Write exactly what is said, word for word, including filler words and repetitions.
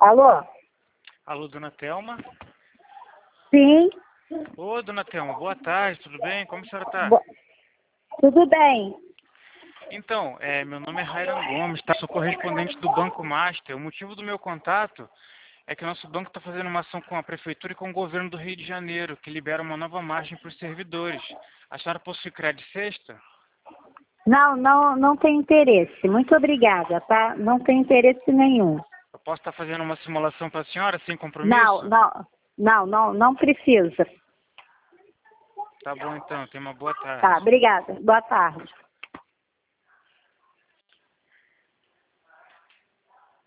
Alô? Alô, dona Thelma? Sim. Ô, dona Thelma, boa tarde, tudo bem? Como a senhora está? Bo... Tudo bem. Então, é, meu nome é Rairan Gomes, tá? Sou correspondente do Banco Master. O motivo do meu contato é que o nosso banco está fazendo uma ação com a Prefeitura e com o governo do Rio de Janeiro, que libera uma nova margem para os servidores. A senhora possui crédito sexta? Não, não, não tem interesse. Muito obrigada, tá? Não tem interesse nenhum. Eu posso estar fazendo uma simulação para a senhora, sem Não, compromisso? não, não, não, não precisa. Tá bom então, tenha uma boa Tá, tarde. obrigada. Boa tarde.